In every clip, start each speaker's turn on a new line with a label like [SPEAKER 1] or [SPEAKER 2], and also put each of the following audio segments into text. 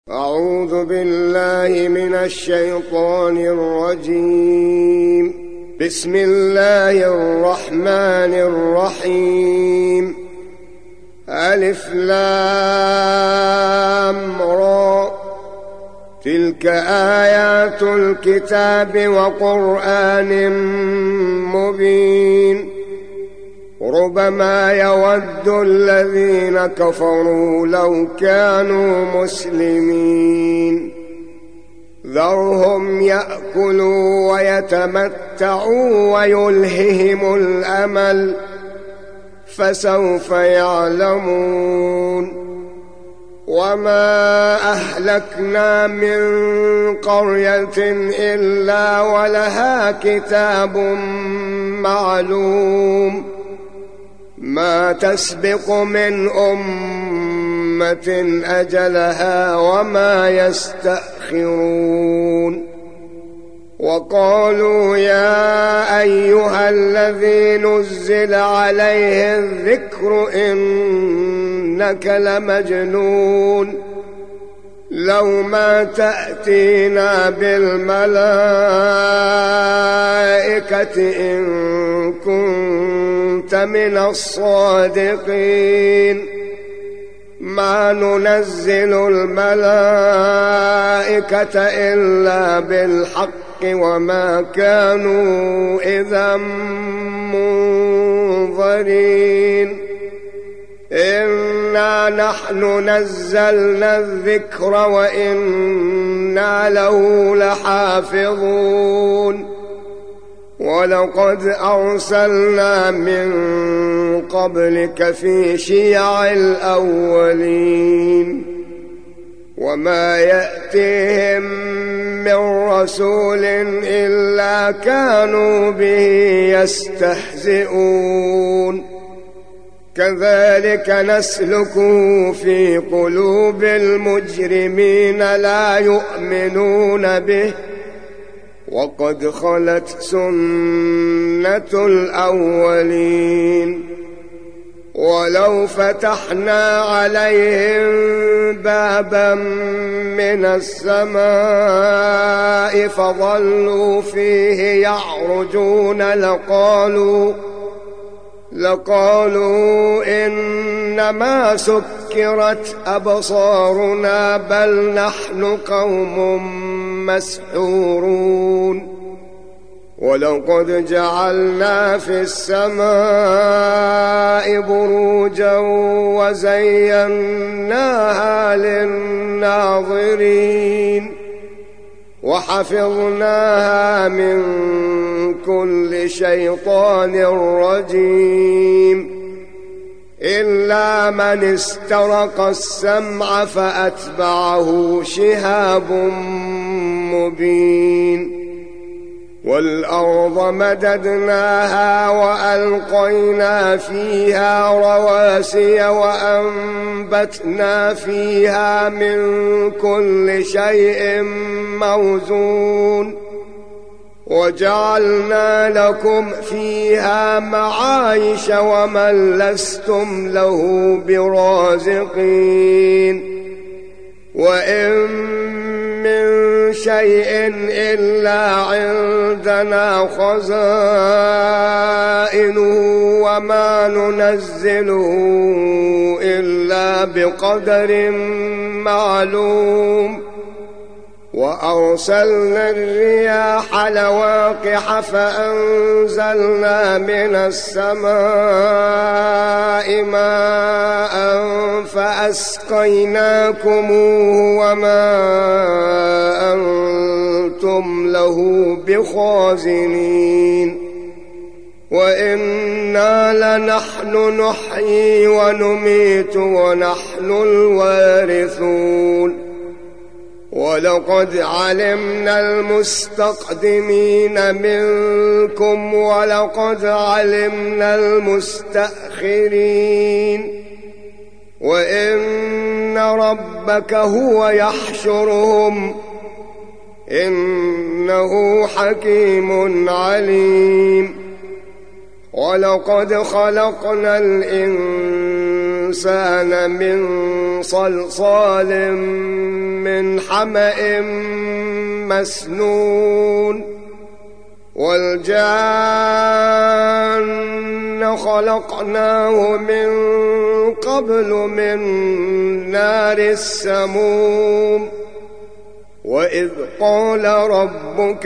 [SPEAKER 1] أعوذ بالله من الشيطان الرجيم. بسم الله الرحمن الرحيم. ألف لام را، تلك آيات الكتاب وقرآن مبين. ربما يود الذين كفروا لو كانوا مسلمين. ذرهم يأكلوا ويتمتعوا ويلههم الأمل، فسوف يعلمون. وما أهلكنا من قرية إلا ولها كتاب معلوم، ما تسبق من أمة أجلها وما يستأخرون. وقالوا يا أيها الذي نزل عليه الذكر إنك لمجنون، لو ما تأتينا بالملائكة إن كنت من الصادقين. ما ننزل الملائكة إلا بالحق وما كانوا إذا منظرين. إنا نحن نزلنا الذكر وإنا له لحافظون. ولقد أرسلنا من قبلك في شيع الأولين، وما يأتيهم من رسول إلا كانوا به يستهزئون. كذلك نسلكه في قلوب المجرمين لا يؤمنون به، وقد خلت سنة الأولين. ولو فتحنا عليهم بابا من السماء فظلوا فيه يعرجون لقالوا إنما سكرت أبصارنا بل نحن قوم مسحورون. ولقد جعلنا في السماء بروجا وزيناها للناظرين، وحفظناها من كل شيطان رجيم، إلا من استرق السمع فأتبعه شهاب مبين. والأرض مددناها وألقينا فيها رواسي وأنبتنا فيها من كل شيء موزون، وجعلنا لكم فيها معايش ومن لستم له برازقين. وإن من شيء إلا عندنا خزائنه وما ننزله إلا بقدر معلوم. وأرسلنا الرياح لواقح فأنزلنا من السماء ماء فأسقيناكموه وما أنتم له بخازنين. وإنا لنحن نحيي ونميت ونحن الوارثون. ولقد علمنا المستقدمين منكم ولقد علمنا المستأخرين. وإن ربك هو يحشرهم إنه حكيم عليم. ولقد خلقنا الإنسان الإنسان من صلصال من حمأ مسنون والجان خلقناه من قبل من نار السموم وإذ قال ربك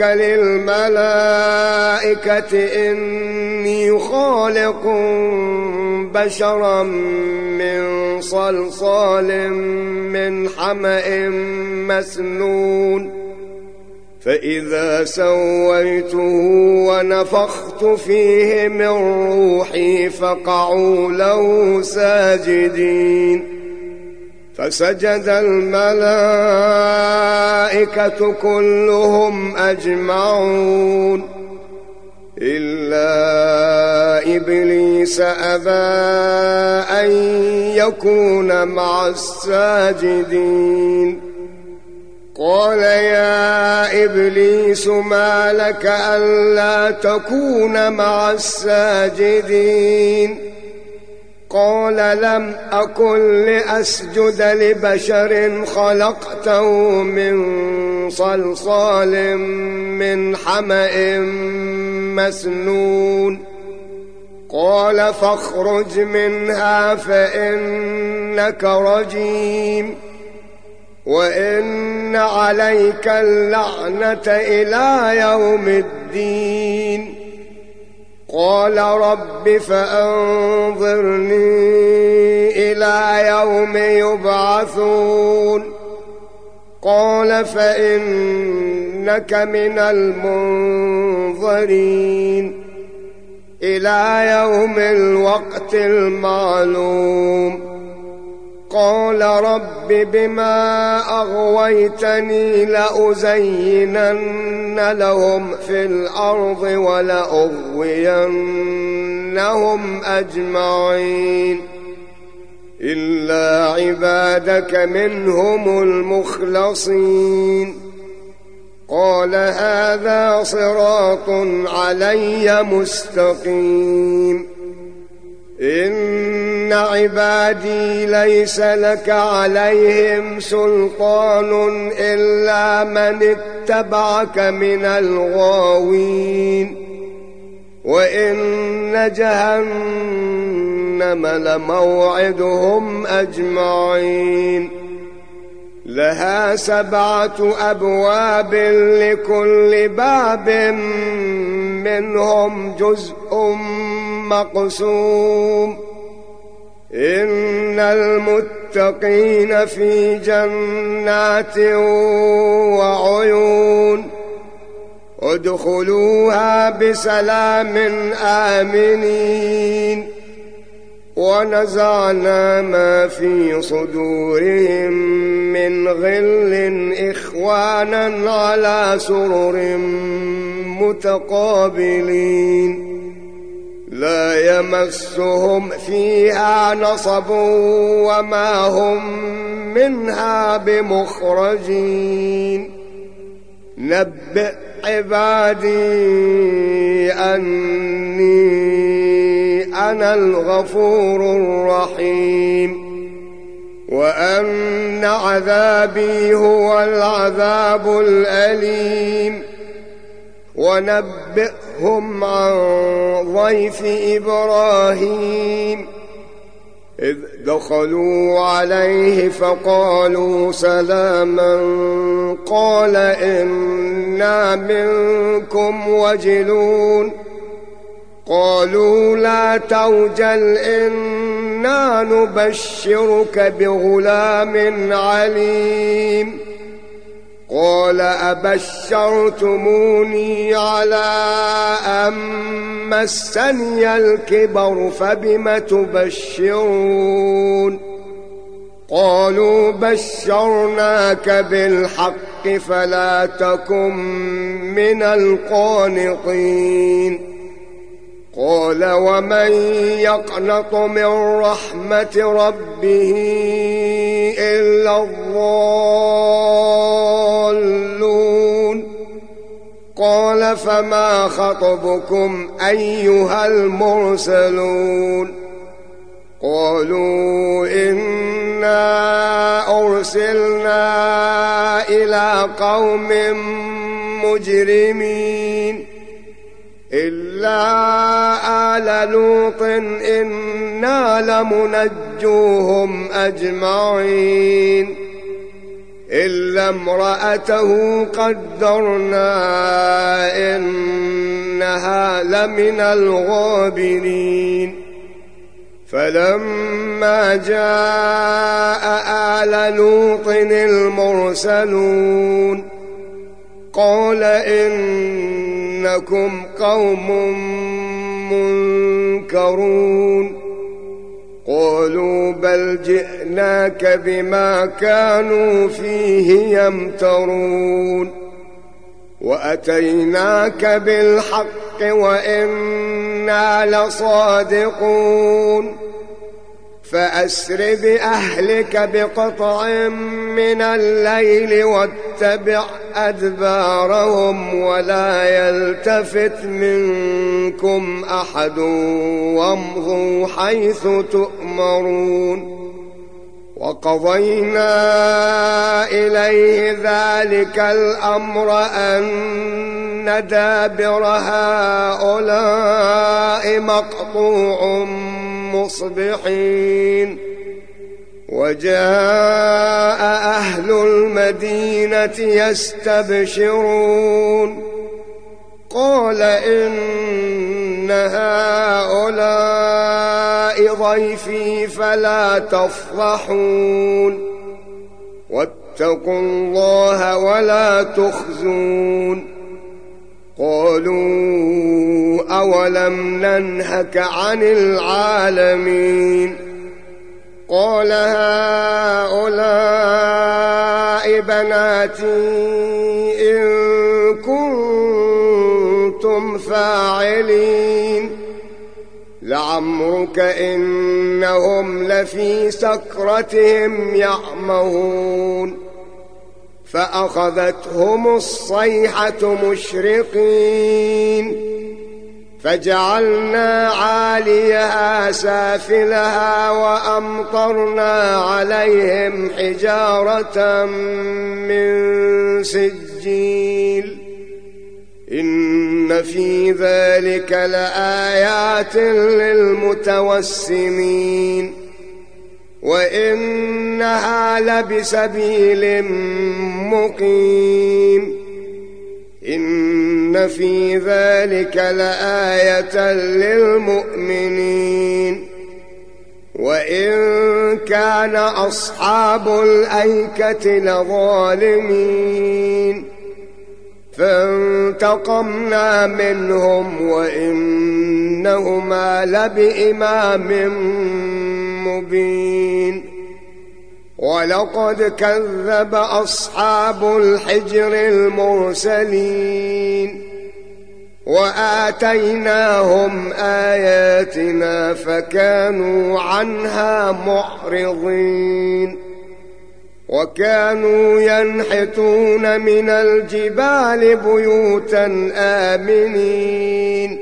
[SPEAKER 1] للملائكة إني خالق بشرا من صلصال من حمأ مسنون فإذا سويته ونفخت فيه من روحي فقعوا له ساجدين فسجد الملائكة كلهم أجمعون إلا إبليس أبى أن يكون مع الساجدين قال يا إبليس ما لك ألا تكون مع الساجدين قال لم أكن لأسجد لبشر خلقته من صلصال من حمأ مسنون قال فاخرج منها فإنك رجيم وإن عليك اللعنة إلى يوم الدين قال رب فأنظرني إلى يوم يبعثون قال فإنك من المنظرين إلى يوم الوقت المعلوم قال رب بما أغويتني لأزينن لهم في الأرض ولأغوينهم أجمعين إلا عبادك منهم المخلصين قال هذا صراط علي مستقيم إن عبادي ليس لك عليهم سلطان إلا من اتبعك من الغاوين وإن جهنم لموعدهم أجمعين لها 7 أبواب لكل باب منهم جزء مقسوم إن المتقين في جنات وعيون ادخلوها بسلام آمنين ونزعنا ما في صدورهم من غل إخوانا على سرر متقابلين لا يمسهم فيها نصب وما هم منها بمخرجين نبئ عبادي أني أنا الغفور الرحيم وأن عذابي هو العذاب الأليم ونبئهم عن ضيف إبراهيم إذ دخلوا عليه فقالوا سلاما قال إنا منكم وجلون قالوا لا توجل إنا نبشرك بغلام عليم قال أبشرتموني على أن مسني الكبر فبم تبشرون قالوا بشرناك بالحق فلا تكن من القانطين قال ومن يقنط من رحمة ربه إلا الضالون قال فما خطبكم أيها المرسلون قالوا إنا أرسلنا إلى قوم مجرمين إلا آل لوط إنا لمنجوهم أجمعين إلا امرأته قدرنا إنها لمن الغابرين فلما جاء آل لوط المرسلون قال إنكم قوم منكرون قالوا بل جئناك بما كانوا فيه يمترون وأتيناك بالحق وإنا لصادقون فأسر بأهلك بقطع من الليل واتبع أدبارهم ولا يلتفت منكم أحد وامضوا حيث تؤمرون وقضينا إليه ذلك الأمر أن دابر هؤلاء مقطوع مصبحين وجاء أهل المدينة يستبشرون قال إن هؤلاء ضيفي فلا تفضحون واتقوا الله ولا تخزون قالوا أولم ننهك عن العالمين قال هؤلاء بناتي إن كنتم فاعلين لعمرك إنهم لفي سكرتهم يعمهون فأخذتهم الصيحة مشرقين فجعلنا عاليها سافلها وأمطرنا عليهم حجارة من سجيل إن في ذلك لآيات للمتوسمين وإنها لبسبيل مقيم إن في ذلك لآية للمؤمنين وإن كان أصحاب الأيكة لظالمين فانتقمنا منهم وإنهما لبإمام مبين ولقد كذب أصحاب الحجر المرسلين وآتيناهم آياتنا فكانوا عنها معرضين وكانوا ينحتون من الجبال بيوتا آمنين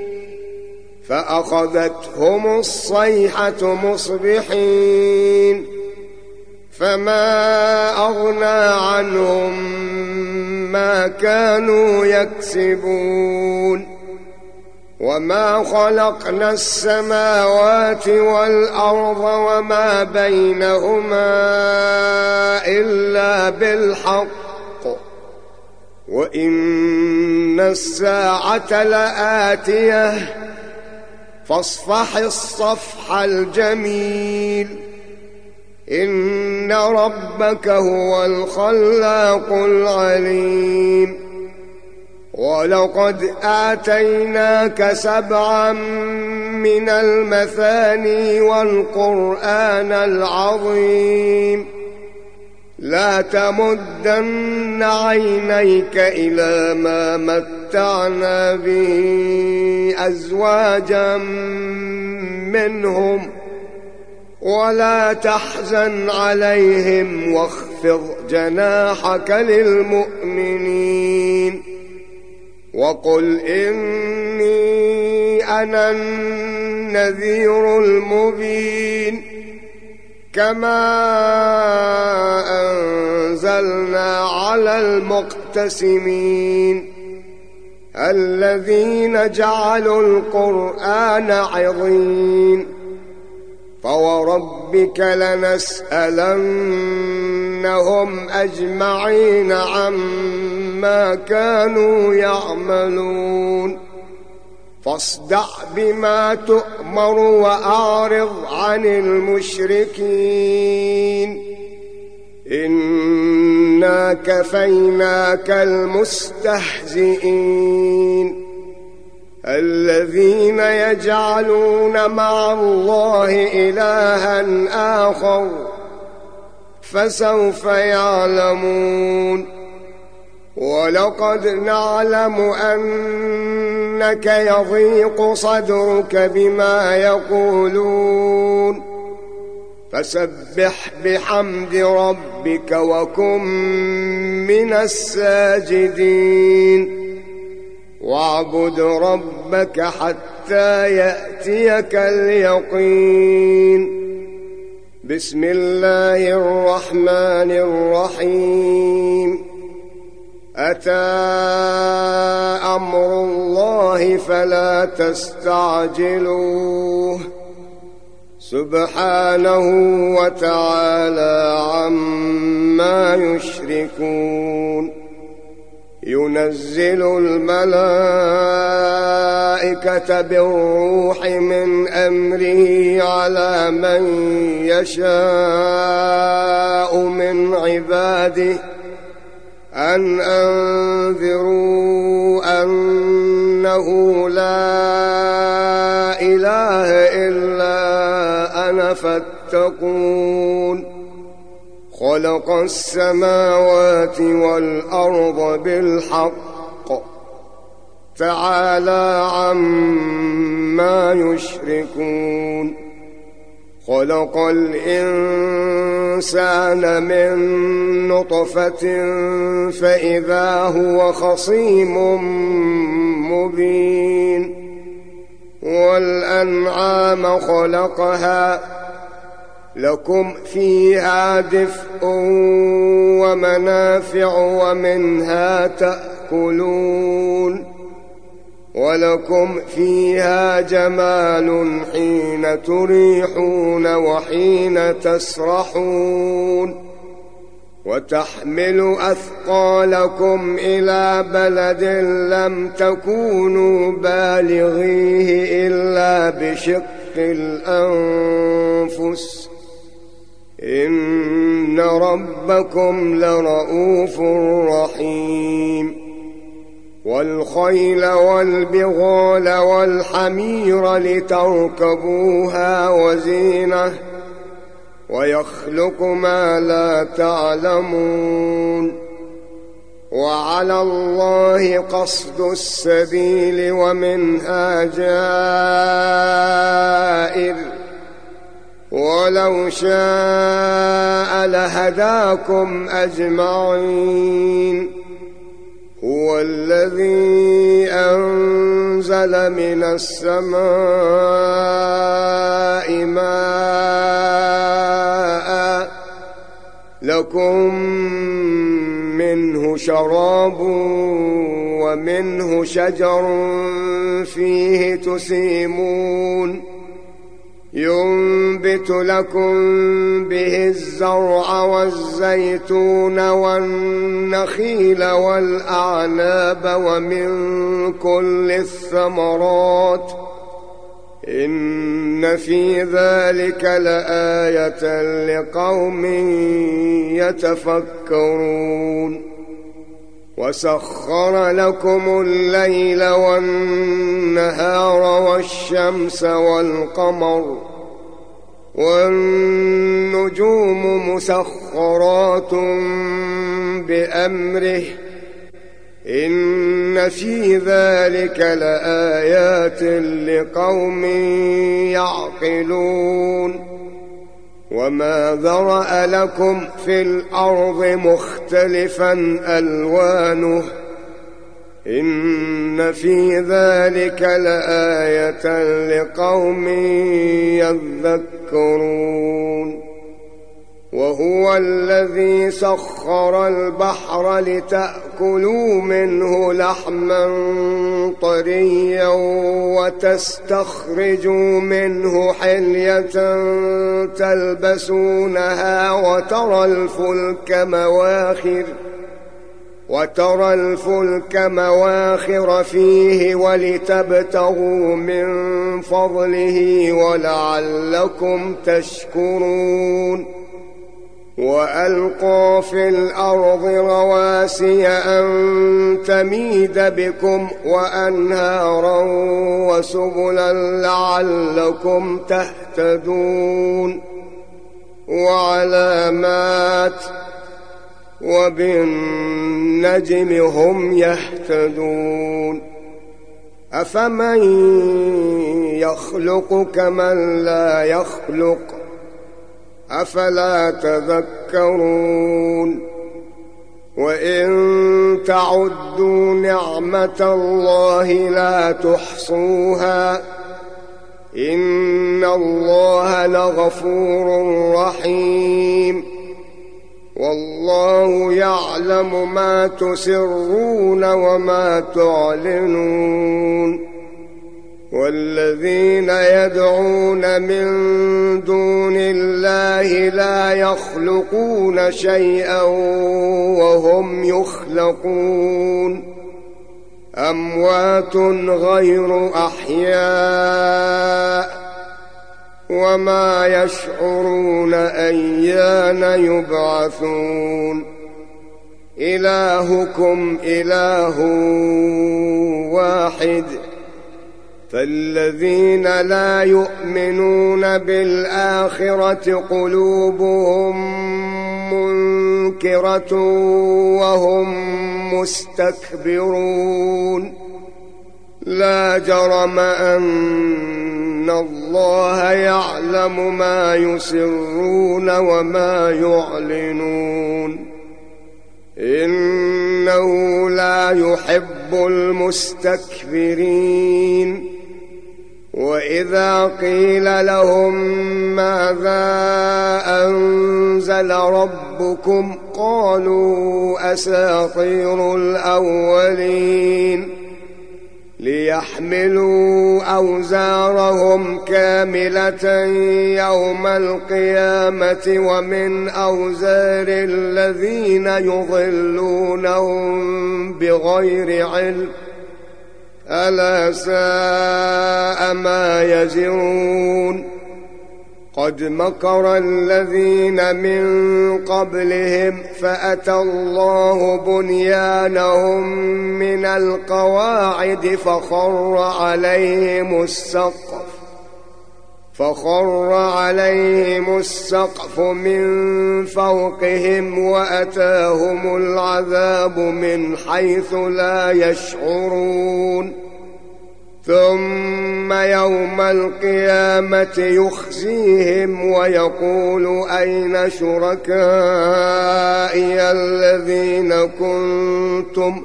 [SPEAKER 1] فأخذتهم الصيحة مصبحين فما أغنى عنهم ما كانوا يكسبون وما خلقنا السماوات والأرض وما بينهما إلا بالحق وإن الساعة لآتية فاصفح الصفح الجميل إن ربك هو الخلاق العليم ولقد آتيناك 7 من المثاني والقرآن العظيم لا تمدن عينيك إلى ما متعنا به أزواجا منهم ولا تحزن عليهم واخفض جناحك للمؤمنين وقل إني أنا النذير المبين كما أنزلنا على المقتسمين الذين جعلوا القرآن عضين فوربك لنسألنهم أجمعين عما كانوا يعملون فاصدع بما تؤمر وأعرض عن المشركين إنا كفيناك المستهزئين الذين يجعلون مع الله إلها آخر فسوف يعلمون ولقد نعلم أنك يضيق صدرك بما يقولون فسبح بحمد ربك وكن من الساجدين واعبد ربك حتى يأتيك اليقين بسم الله الرحمن الرحيم أتى أمر الله فلا تستعجلوه سبحانه وتعالى عما يشركون ينزل الملائكة بالروح من أمره على من يشاء من عباده أن أنذروا أنه لا إله إلا أنا فاتقون خلق السماوات والأرض بالحق تعالى عما يشركون خلق الإنسان من نطفة فإذا هو خصيم مبين والأنعام خلقها لكم فيها دفء ومنافع ومنها تأكلون ولكم فيها جمال حين تريحون وحين تسرحون وتحمل أثقالكم إلى بلد لم تكونوا بالغيه إلا بشق الأنفس إن ربكم لرؤوف رحيم والخيل والبغال والحمير لتركبوها وزينة ويخلق ما لا تعلمون وعلى الله قصد السبيل ومنها جائر ولو شاء لهداكم أجمعين هو الذي أنزل من السماء ماء لكم منه شراب ومنه شجر فيه تسيمون ينبت لكم به الزرع والزيتون والنخيل والأعناب ومن كل الثمرات إن في ذلك لآية لقوم يتفكرون وسخر لكم الليل والنهار والشمس والقمر والنجوم مسخرات بأمره إن في ذلك لآيات لقوم يعقلون وما ذرأ لكم في الأرض مختلفا ألوانه إن في ذلك لآية لقوم يذكرون وهو الذي سخر البحر لتأكلوا منه لحما طريا وتستخرجوا منه حلية تلبسونها وترى الفلك مواخر فيه ولتبتغوا من فضله ولعلكم تشكرون وألقى في الأرض رواسي أن تميد بكم وأنهارا وسبلا لعلكم تهتدون وعلامات وبالنجم هم يهتدون أفمن يخلق كمن لا يخلق أفلا تذكرون وإن تعدوا نعمة الله لا تحصوها إن الله لغفور رحيم والله يعلم ما تسرون وما تعلنون والذين يدعون من دون الله لا يخلقون شيئا وهم يخلقون أموات غير أحياء وما يشعرون أيان يبعثون إلهكم إله واحد فالذين لا يؤمنون بالآخرة قلوبهم منكرة وهم مستكبرون لا جرم أن الله يعلم ما يسرون وما يعلنون إنه لا يحب المستكبرين وإذا قيل لهم ماذا أنزل ربكم قالوا أساطير الأولين ليحملوا أوزارهم كاملة يوم القيامة ومن أوزار الذين يضلونهم بغير علم ألا ساء ما يزرون قد مكر الذين من قبلهم فأتى الله بنيانهم من القواعد فخر عليهم السقف من فوقهم وأتاهم العذاب من حيث لا يشعرون ثم يوم القيامة يخزيهم ويقول أين شركائي الذين كنتم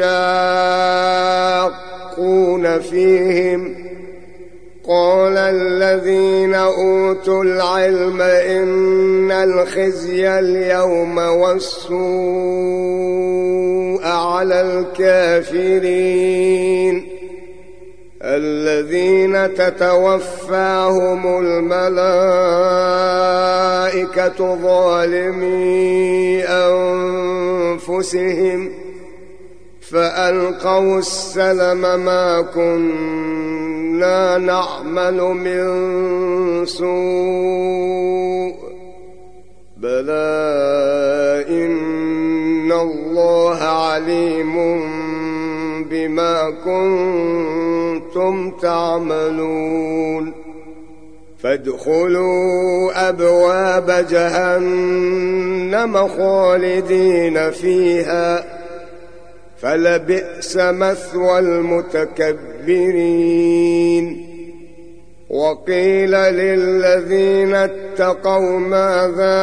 [SPEAKER 1] تشاقون فيهم قال الذين أوتوا العلم إن الخزي اليوم والسوء على الكافرين الذين تتوفاهم الملائكة ظالمي أنفسهم فألقوا السلم ما كنا نعمل من سوء بلى إن الله عليم بما كنتم تعملون فادخلوا أبواب جهنم خالدين فيها فلبئس مثوى المتكبرين وقيل للذين اتقوا ماذا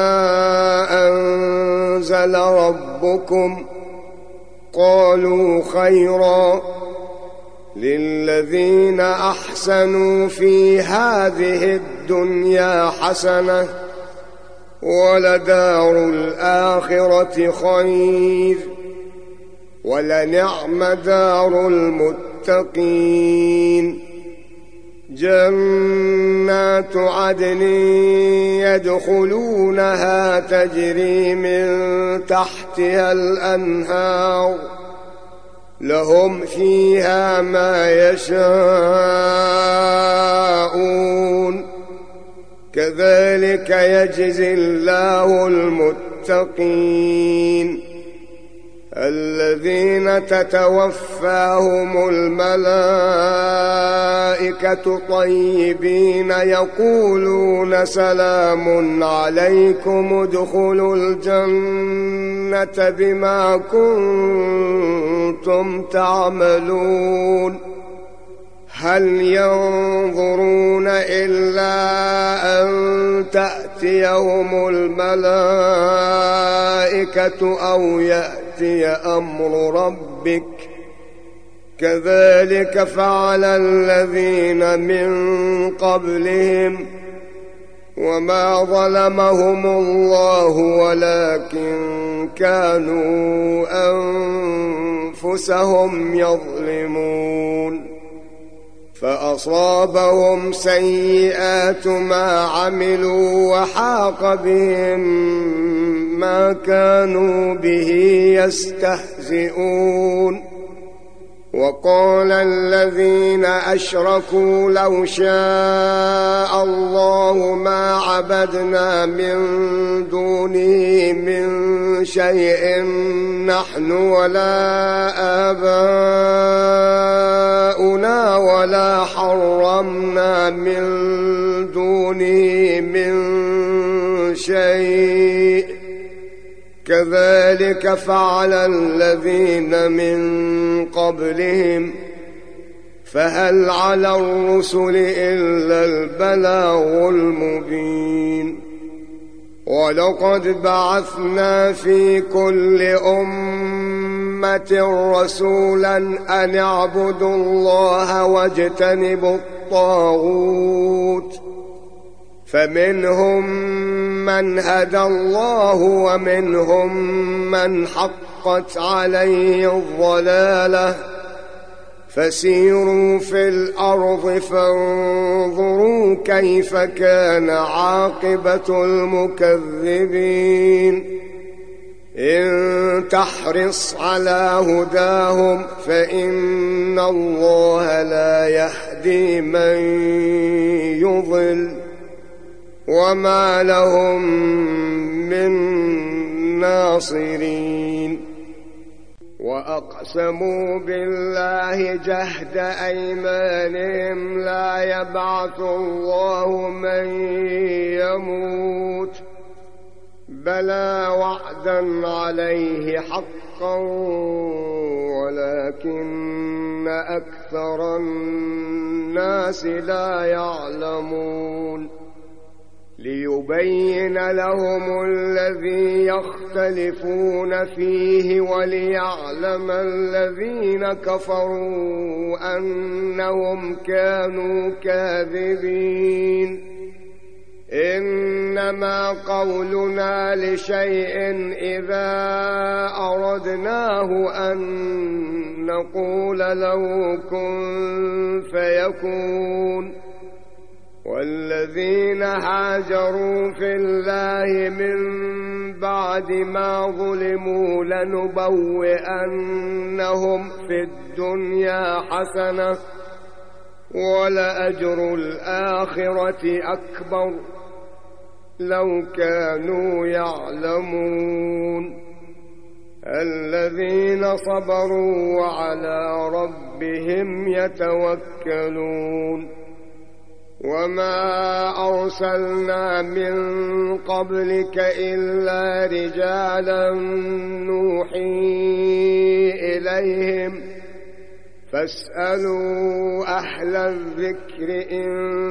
[SPEAKER 1] أنزل ربكم قالوا خيرا للذين أحسنوا في هذه الدنيا حسنة ولدار الآخرة خير ولنعم دار المتقين جنات عدن يدخلونها تجري من تحتها الأنهار لهم فيها ما يشاءون كذلك يجزي الله المتقين الذين تتوفاهم الملائكة طيبين يقولون سلام عليكم ادخلوا الجنة بما كنتم تعملون هل ينظرون إلا أن تأتيهم الملائكة أو يأتي أمر ربك كذلك فعل الذين من قبلهم وما ظلمهم الله ولكن كانوا أنفسهم يظلمون فأصابهم سيئات ما عملوا وحاق بهم ما كانوا به يستهزئون وقال الذين أشركوا لو شاء الله ما عبدنا من دونه من شيء نحن ولا آباؤنا ولا حرمنا من دونه من شيء كذلك فعل الذين من قبلهم فهل على الرسل إلا البلاغ المبين ولقد بعثنا في كل أمة رسولا أن اعبدوا الله واجتنبوا الطاغوت فمنهم من هدى الله ومنهم من حقت عليه الضلالة فسيروا في الأرض فانظروا كيف كان عاقبة المكذبين إن تحرص على هداهم فإن الله لا يهدي من يضل وما لهم من ناصرين وأقسموا بالله جهد أيمانهم لا يبعث الله من يموت بلى وعدا عليه حقا ولكن أكثر الناس لا يعلمون ليبين لهم الذي يختلفون فيه وليعلم الذين كفروا أنهم كانوا كاذبين إنما قولنا لشيء إذا أردناه أن نقول له كن فيكون والذين هاجروا في الله من بعد ما ظلموا لنبوئنهم في الدنيا حسنة ولأجر الآخرة أكبر لو كانوا يعلمون الذين صبروا وعلى ربهم يتوكلون وما أرسلنا من قبلك إلا رجالا نوحي إليهم فاسألوا أهل الذكر إن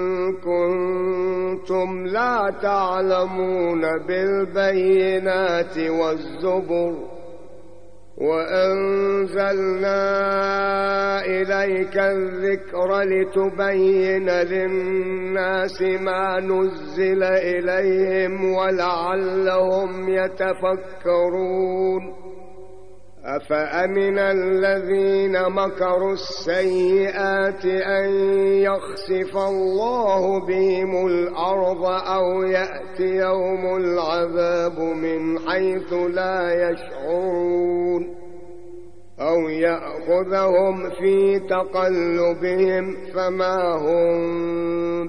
[SPEAKER 1] كنتم لا تعلمون بالبينات والزبر وأنزلنا إليك الذكر لتبين للناس ما نزل إليهم ولعلهم يتفكرون أفأمن الذين مكروا السيئات أن يخسف الله بهم الأرض أو يأتيهم العذاب من حيث لا يشعرون أو يأخذهم في تقلبهم فما هم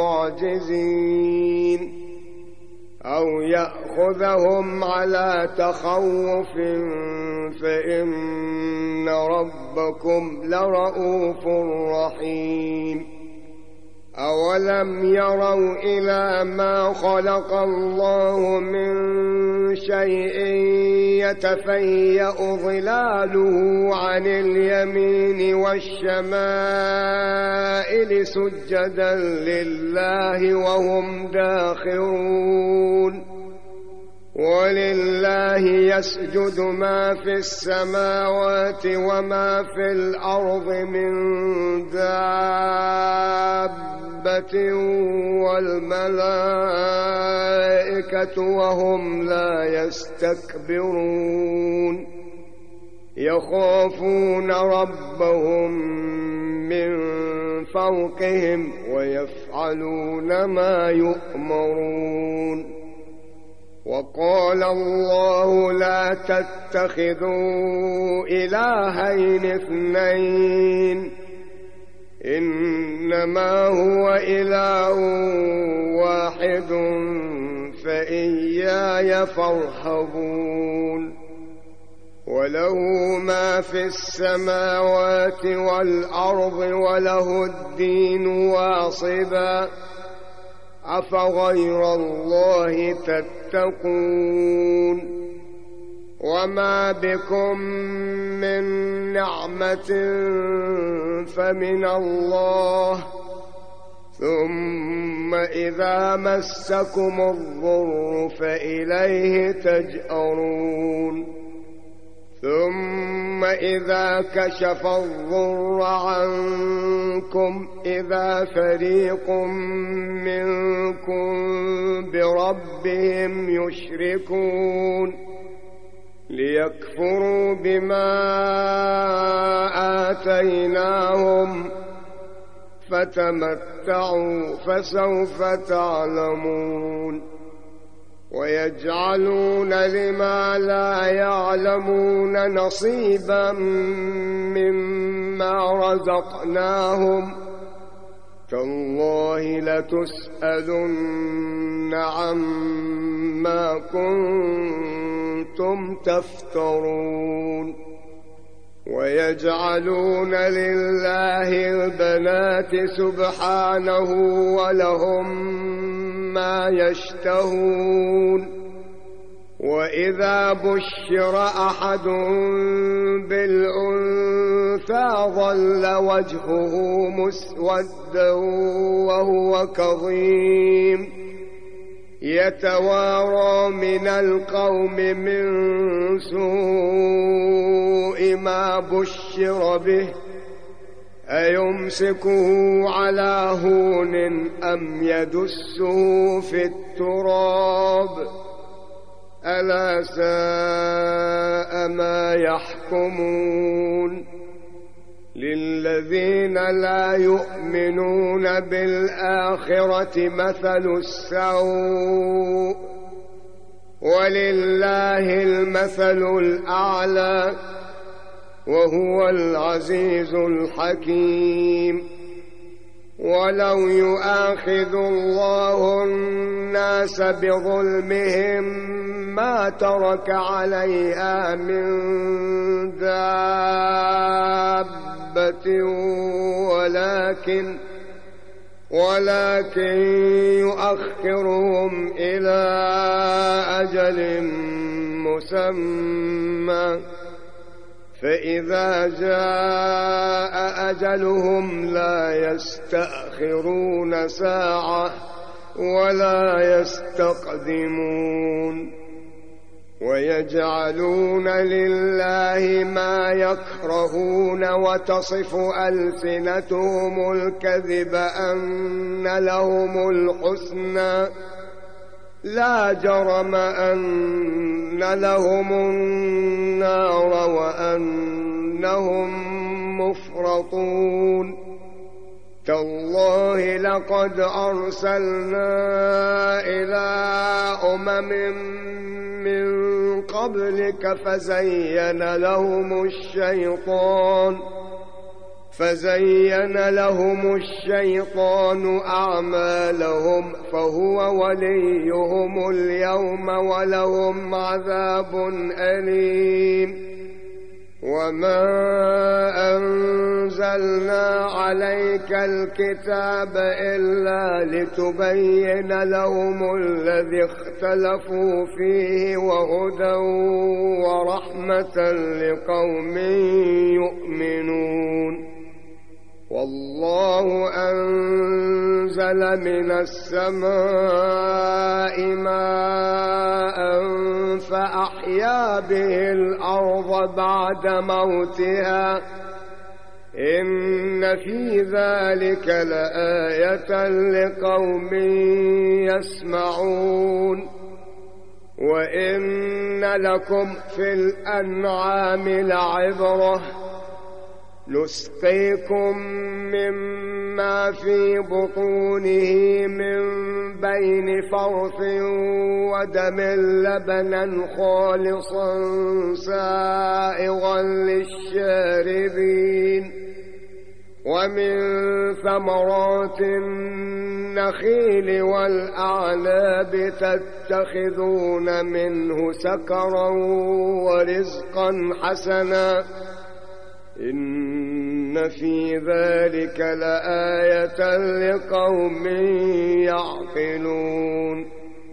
[SPEAKER 1] بمعجزين أو يأخذهم على تخوف فإن ربكم لرؤوف رحيم أولم يروا إلى ما خلق الله من شيء يتفيأ ظلاله عن اليمين والشمائل سجدا لله وهم داخرون ولله يسجد ما في السماوات وما في الأرض من دابة والملائكة وهم لا يستكبرون يخافون ربهم من فوقهم ويفعلون ما يؤمرون وقال الله لا تتخذوا إلهين اثنين إنما هو إله واحد فإياي فارهبون وله ما في السماوات والأرض وله الدين واصبا أفغير الله تتقون وما بكم من نعمة فمن الله ثم إذا مسكم الضر فإليه تجأرون ثم إذا كشف الضر عنكم إذا فريق منكم بربهم يشركون ليكفروا بما آتيناهم فتمتعوا فسوف تعلمون ويجعلون لما لا يعلمون نصيبا مما رزقناهم تالله لتسألن عما كنتم تفترون ويجعلون لله البنات سبحانه ولهم ما يشتهون وإذا بشر أحد بالأنثى ظل وجهه مسودا وهو كظيم يتوارى من القوم من سوء ما بشر به أيمسكه على هون أم يدسه في التراب ألا ساء ما يحكمون للذين لا يؤمنون بالآخرة مثل السوء ولله المثل الأعلى وهو العزيز الحكيم ولو يؤاخذ الله الناس بظلمهم ما ترك عليها من دابة ولكن يؤخرهم إلى أجل مسمى فإذا جاء أجلهم لا يستأخرون ساعة ولا يستقدمون ويجعلون لله ما يكرهون وتصف ألسنتهم الكذب أن لهم الحسنى لا جرم أن لهم النار وأنهم مفرطون تالله لقد أرسلنا إلى أمم من قبلك فزين لهم الشيطان أعمالهم فهو وليهم اليوم ولهم عذاب أليم وما أنزلنا عليك الكتاب إلا لتبين لهم الذي اختلفوا فيه وهدى ورحمة لقوم يؤمنون والله أنزل من السماء ماء فأحيا به الأرض بعد موتها إن في ذلك لآية لقوم يسمعون وإن لكم في الأنعام لعبرة نسقيكم مما في بطونه من بين فرث ودم لبنا خالصا سائغا للشاربين ومن ثمرات النخيل والأعناب تتخذون منه سكرا ورزقا حسنا إن في ذلك لآية لقوم يعقلون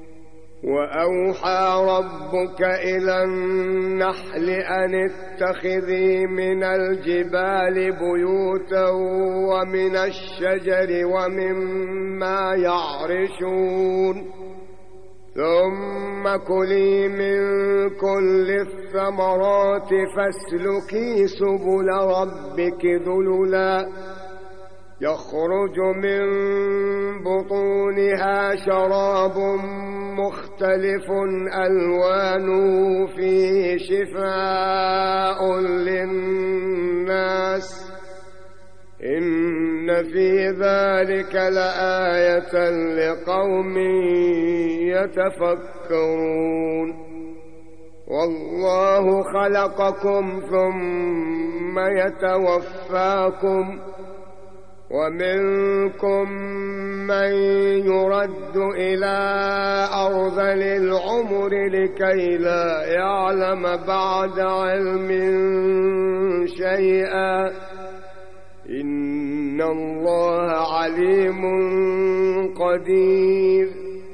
[SPEAKER 1] وأوحى ربك إلى النحل أن اتخذي من الجبال بيوتا ومن الشجر ومما يعرشون ثم كلي من كل الثمرات فاسلكي سبل ربك ذللا يخرج من بطونها شراب مختلف ألوانه فيه شفاء للناس إن في ذلك لآية لقوم يتفكرون والله خلقكم ثم يتوفاكم ومنكم من يرد إلى أرذل العمر لكي لا يعلم بعد علم شيئا إن الله عليم قدير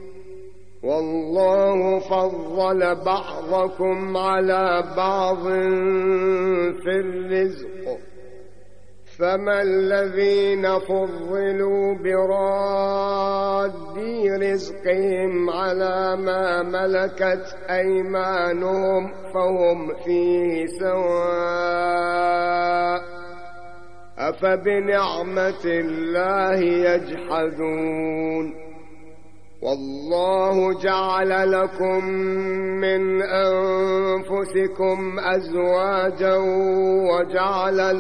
[SPEAKER 1] والله فضل بعضكم على بعض في الرزق فما الذين فضلوا براد رزقهم على ما ملكت أيمانهم فهم فيه سواء أفبنعمة الله يجحدون والله جعل لكم من أنفسكم أزواجا وجعل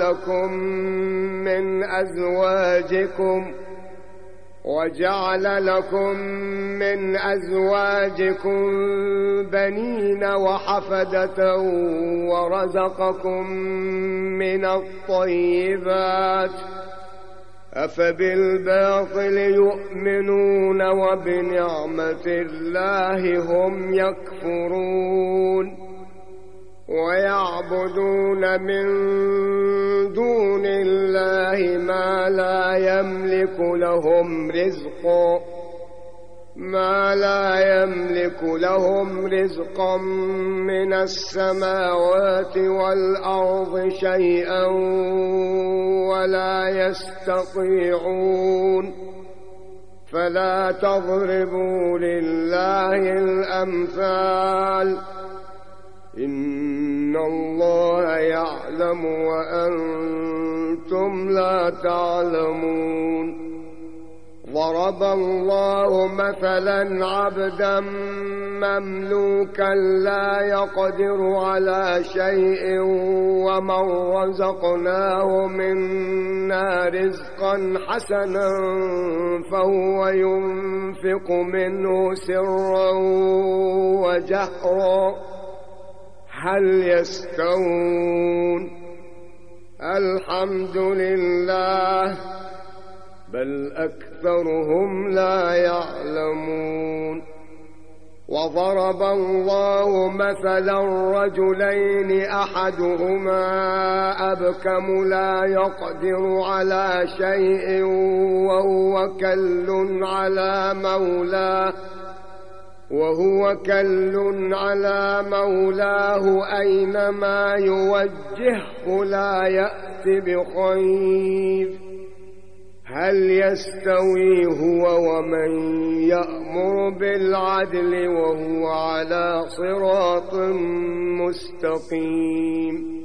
[SPEAKER 1] لكم من أزواجكم بنين وحفدة ورزقكم من الطيبات أفبالباطل يؤمنون وبنعمة الله هم يكفرون ويعبدون من دون الله ما لا يملك لهم رزقا من السماوات والأرض شيئا ولا يستطيعون فلا تضربوا لله الأمثال إن الله يعلم وأنتم لا تعلمون. ضرب الله مثلا عبدا مملوكا لا يقدر على شيء ومن رزقناه منا رزقا حسنا فهو ينفق منه سرا وجهرا هل يستوون؟ الحمد لله بل أكثرهم لا يعلمون. وضرب الله مثلا رجلين أحدهما أبكم لا يقدر على شيء وهو كل على مولاه أينما يوجهه لا يأتي بخير هل يستوي هو ومن يأمر بالعدل وهو على صراط مستقيم.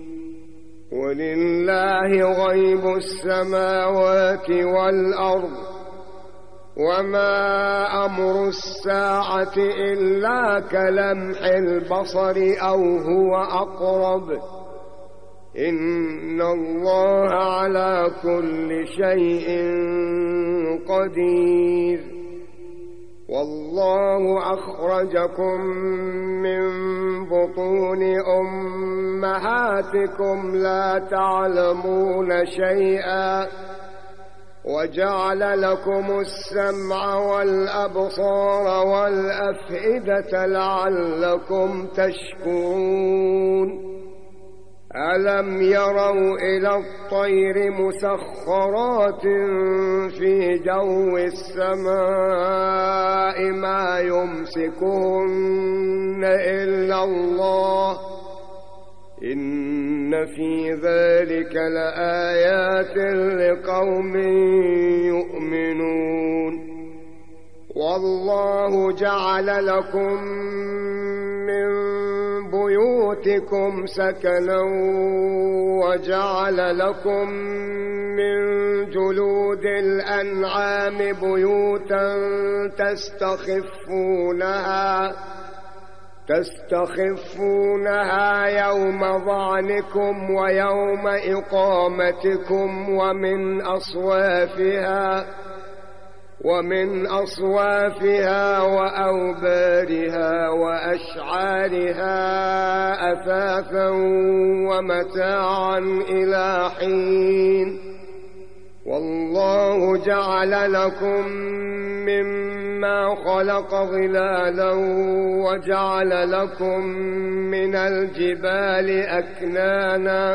[SPEAKER 1] ولله غيب السماوات والأرض وما أمر الساعة إلا كلمح البصر أو هو أقرب إن الله على كل شيء قدير. والله أخرجكم من بطون أمهاتكم لا تعلمون شيئا وجعل لكم السمع والأبصار والأفئدة لعلكم تشكرون. ألم يروا إلى الطير مسخرات في جو السماء ما يمسكهن إلا الله إن في ذلك لآيات لقوم يؤمنون. والله جعل لكم من بيوتكم سكنا وجعل لكم من جلود الأنعام بيوتا تستخفونها يوم ظعنكم ويوم إقامتكم ومن أصوافها وأوبارها وأشعارها أثاثا ومتاعا إلى حين. والله جعل لكم مما خلق ظلالا وجعل لكم من الجبال أكنانا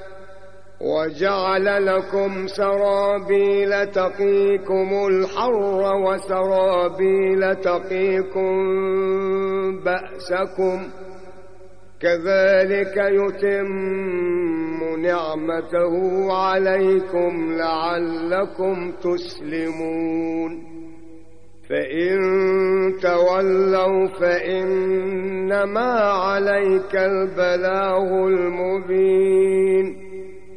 [SPEAKER 1] وجعل لكم سرابيل تقيكم الحر وسرابيل تقيكم بأسكم كذلك يتم نعمته عليكم لعلكم تسلمون. فإن تولوا فإنما عليك البلاغ المبين.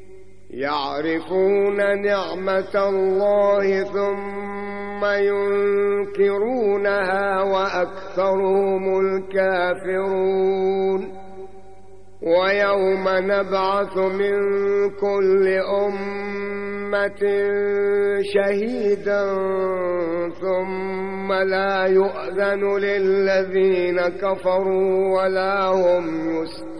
[SPEAKER 1] يعرفون نعمة الله ثم ينكرونها وأكثرهم الكافرون. ويوم نبعث من كل أمة شهيدا ثم لا يؤذن للذين كفروا ولا هم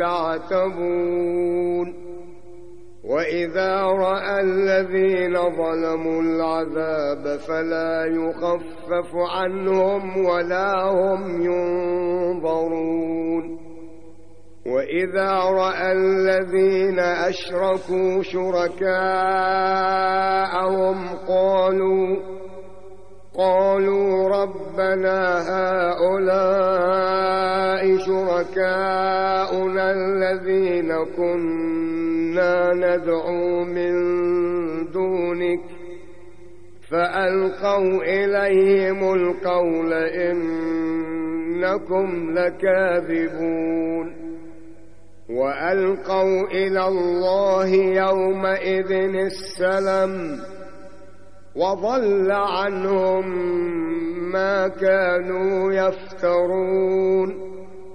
[SPEAKER 1] يستعتبون. وإذا رأى الذين ظلموا العذاب فلا يخفف عنهم ولا هم ينظرون. وإذا رأى الذين أشركوا شركاءهم قالوا ربنا هؤلاء شركاؤنا الذين كنا ندعو من دونك فألقوا إليهم القول إنكم لكاذبون. وألقوا إلى الله يومئذ السلم وضل عنهم ما كانوا يفترون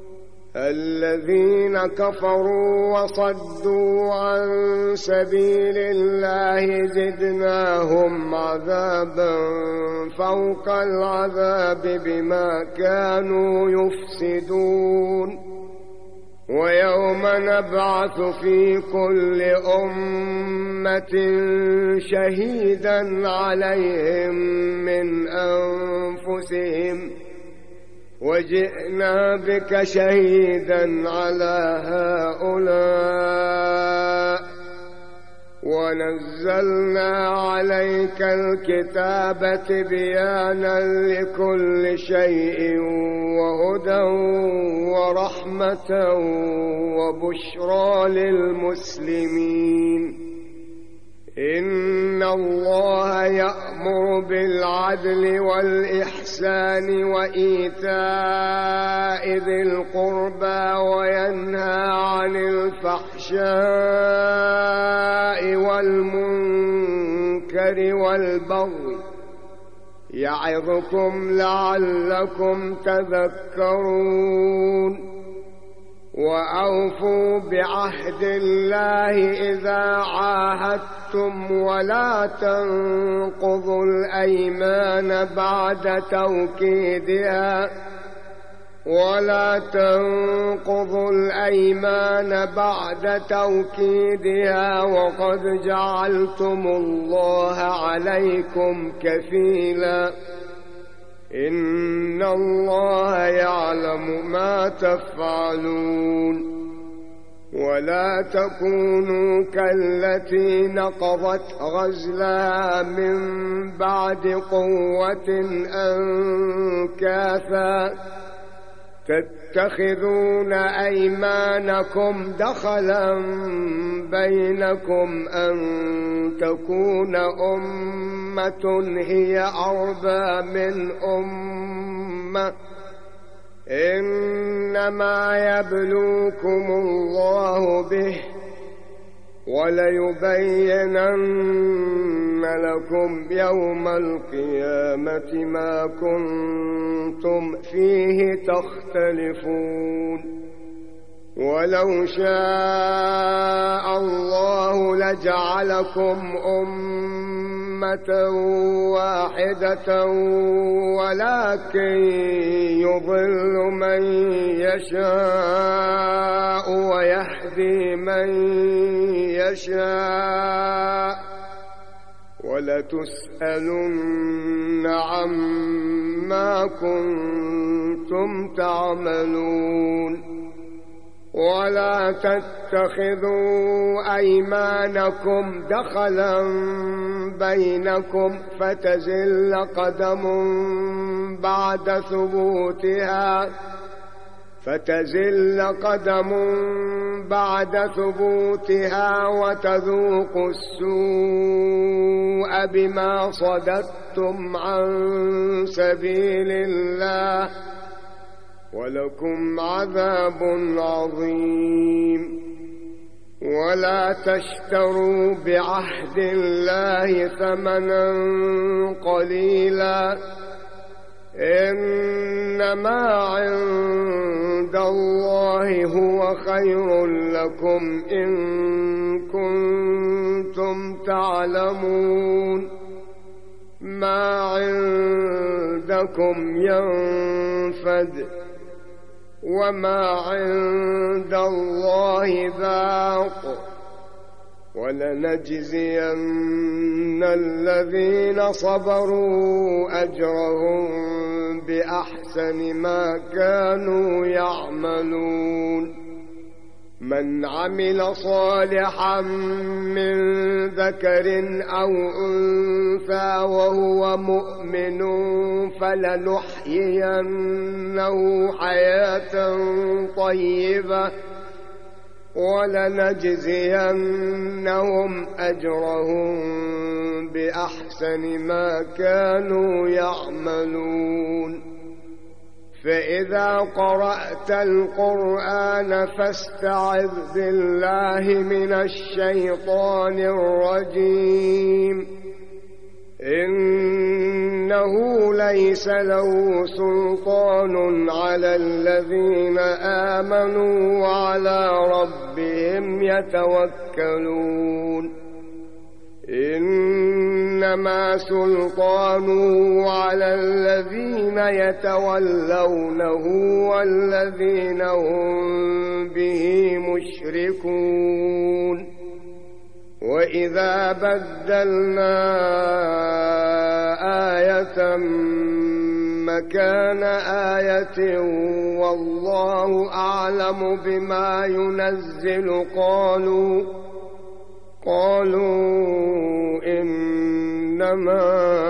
[SPEAKER 1] الذين كفروا وصدوا عن سبيل الله زدناهم عذابا فوق العذاب بما كانوا يفسدون ويوم نبعث في كل أمة شهيدا عليهم من أنفسهم وجئنا بك شهيدا على هؤلاء ونزلنا عليك الكتاب تبيانا لكل شيء وهدى ورحمة وبشرى للمسلمين إن الله يأمر بالعدل والإحسان وإيتاء ذي القربى وينهى عن الفحشاء والمنكر والبغي يعظكم لعلكم تذكرون وأوفوا بعهد الله إذا عاهدتم ولا تنقضوا الأيمان بعد توكيدها وقد جعلتم الله عليكم كفيلا إن الله يعلم ما تفعلون ولا تكونوا كالتي نقضت غزلها من بعد قوة أنكاثا تتخذون أيمانكم دخلا بينكم أن تكون أمة هي أربى من أمة إنما يبلوكم الله به وليبينن لكم يوم القيامة ما كنتم فيه تختلفون ولو شاء الله لجعلكم أمة واحدة ولكن يضل من يشاء ويهدي من يشاء ولتسألن عما كنتم تعملون ولا تتخذوا أيمانكم دخلا بينكم فتزل قدم بعد ثبوتها وتذوقوا السوء بما صددتم عن سبيل الله ولكم عذاب عظيم ولا تشتروا بعهد الله ثمنا قليلا إنما عند الله هو خير لكم إن كنتم تعلمون ما عندكم ينفد وما عند الله باق ولنجزين الذين صبروا أجرهم بأحسن ما كانوا يعملون من عمل صالحا من ذكر أو أنثى وهو مؤمن فلنحيينه حياة طيبة ولنجزينهم أجرهم بأحسن ما كانوا يعملون فإذا قرأت القرآن فاستعذ بالله من الشيطان الرجيم إنه ليس له سلطان على الذين آمنوا وعلى ربهم يتوكلون إنما سلطانه على الذين يتولونه والذين هم به مشركون وإذا بدلنا آية مكان آية والله أعلم بما ينزل قالوا إنما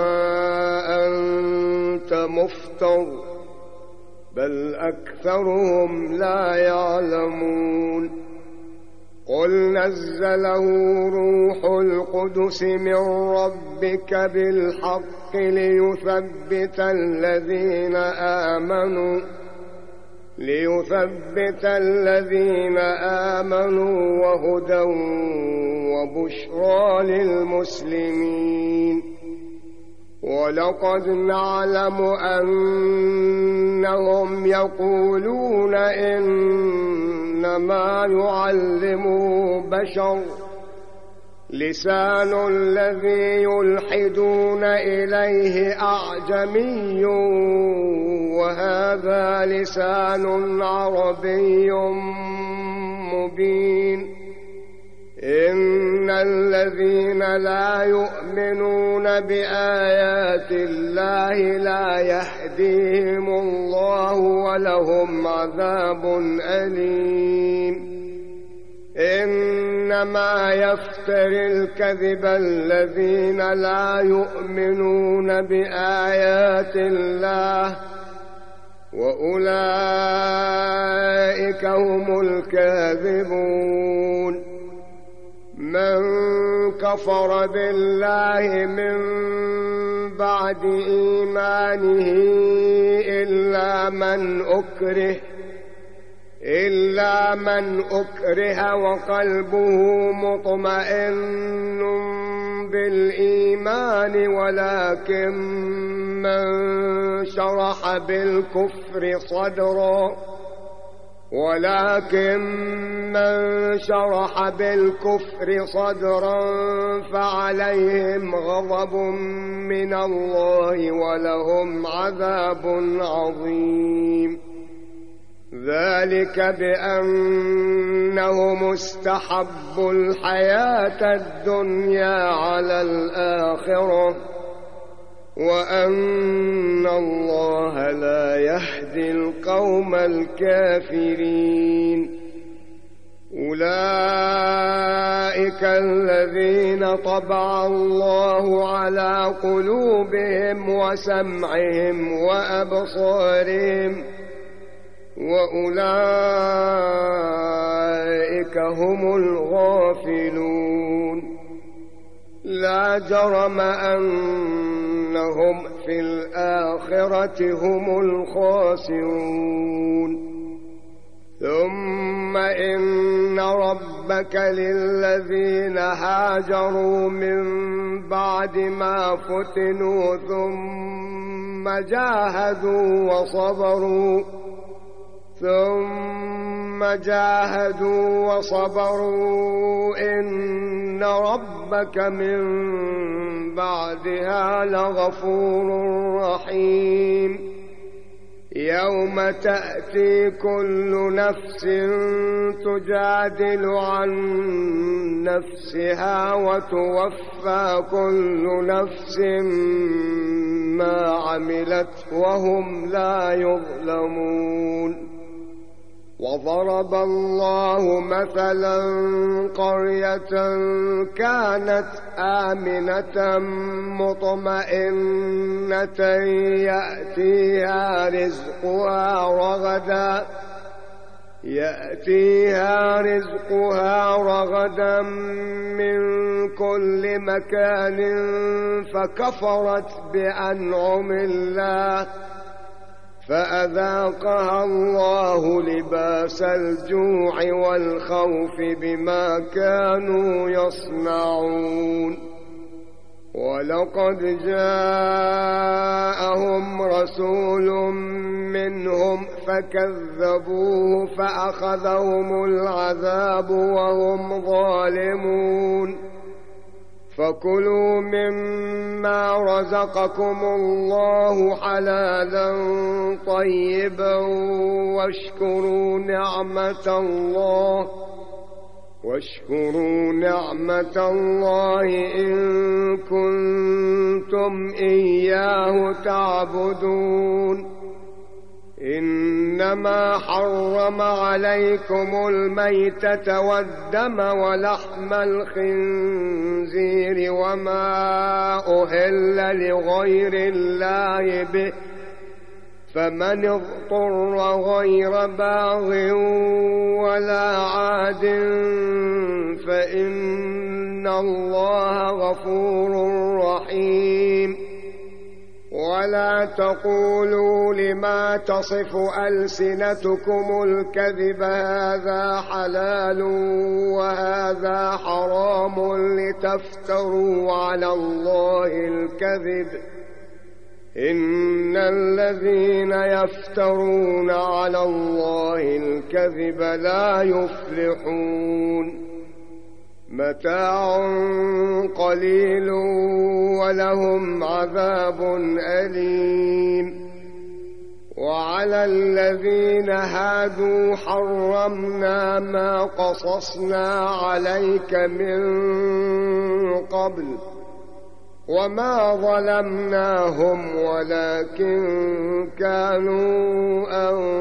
[SPEAKER 1] أنت مفتر بل أكثرهم لا يعلمون قل نزله روح القدس من ربك بالحق ليثبت الذين آمنوا وهدى وبشرى للمسلمين ولقد نعلم أنهم يقولون إنما يعلمه بشر لسان الذي يلحدون إليه أعجمي وهذا لسان عربي مبين إن الذين لا يؤمنون بآيات الله لا يهديهم الله ولهم عذاب أليم إنما يفتري الكذب الذين لا يؤمنون بآيات الله وأولئك هم الكاذبون من كفر بالله من بعد إيمانه إلا من أكره وقلبه مطمئن بالإيمان ولكن من شرح بالكفر صدرا فعليهم غضب من الله ولهم عذاب عظيم ذلك بأنهم استحبوا الحياة الدنيا على الآخرة وأن الله لا يهدي القوم الكافرين أولئك الذين طبع الله على قلوبهم وسمعهم وأبصارهم وأولئك هم الغافلون لا جرم أنهم في الآخرة هم الخاسرون ثم إن ربك للذين هاجروا من بعد ما فتنوا ثم جاهدوا وصبروا إن ربك من بعدها لغفور رحيم يوم تأتي كل نفس تجادل عن نفسها وتوفى كل نفس ما عملت وهم لا يظلمون وضرب الله مثلا قرية كانت آمنة مطمئنة يأتيها رزقها رغدا من كل مكان فأذاقها الله لباس الجوع والخوف بما كانوا يصنعون ولقد جاءهم رسول منهم فكذبوه فأخذهم العذاب وهم ظالمون فكلوا مما رزقكم الله حلالا طيبا واشكروا نعمة الله إن كنتم إياه تعبدون إنما حرم عليكم الميتة والدم ولحم الخنزير وما أهل لغير الله به فمن اضطر غير باغ ولا عاد فإن الله غفور رحيم ولا تقولوا لما تصف ألسنتكم الكذب هذا حلال وهذا حرام لتفتروا على الله الكذب إن الذين يفترون على الله الكذب لا يفلحون متاع قليل ولهم عذاب أليم وعلى الذين هادوا حرمنا ما قصصنا عليك من قبل وما ظلمناهم ولكن كانوا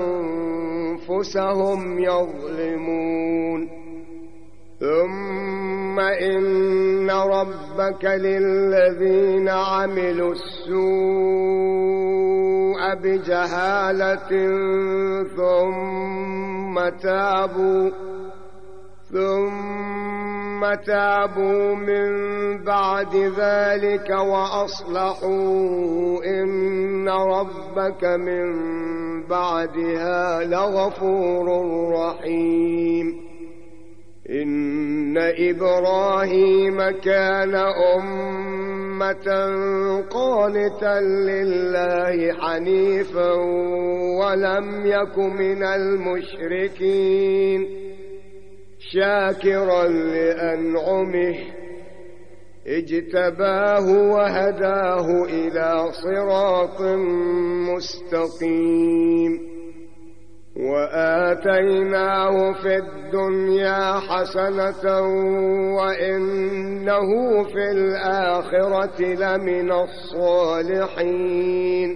[SPEAKER 1] أنفسهم يظلمون ثم إن ربك للذين عملوا السوء بجهالة ثم تابوا من بعد ذلك وأصلحوا إن ربك من بعدها لغفور رحيم إن إبراهيم كان أمة قانتا لله حنيفا ولم يك من المشركين شاكرا لأنعمه اجتباه وهداه إلى صراط مستقيم وآتيناه في الدنيا حسنة وإنه في الآخرة لمن الصالحين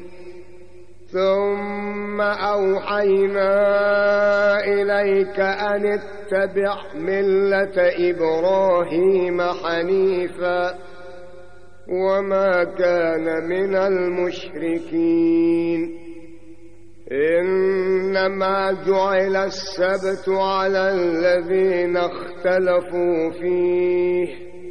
[SPEAKER 1] ثم أوحينا إليك أن اتبع ملة إبراهيم حنيفا وما كان من المشركين إنما جعل السبت على الذين اختلفوا فيه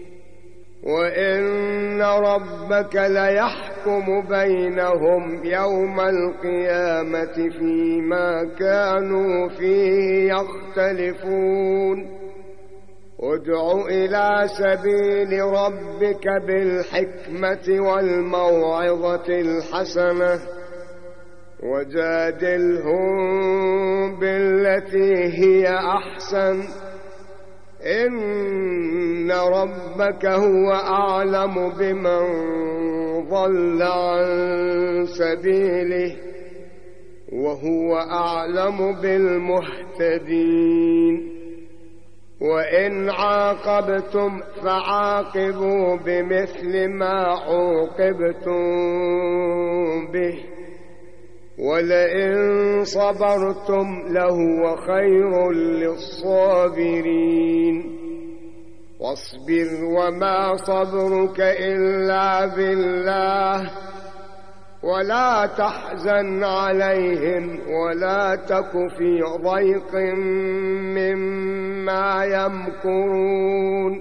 [SPEAKER 1] وإن ربك ليحكم بينهم يوم القيامة فيما كانوا فيه يختلفون ادع إلى سبيل ربك بالحكمة والموعظة الحسنة وجادلهم بالتي هي أحسن إن ربك هو أعلم بمن ضل عن سبيله وهو أعلم بالمهتدين وإن عاقبتم فعاقبوا بمثل ما عوقبتم به ولئن صبرتم لهو خير للصابرين واصبر وما صبرك إلا بالله ولا تحزن عليهم ولا تك في ضيق مما يمكرون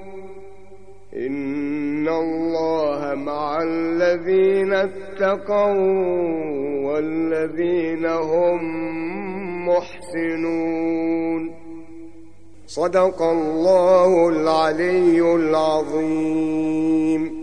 [SPEAKER 1] إن الله مع الذين اتقوا والذين هم محسنون. صدق الله العلي العظيم.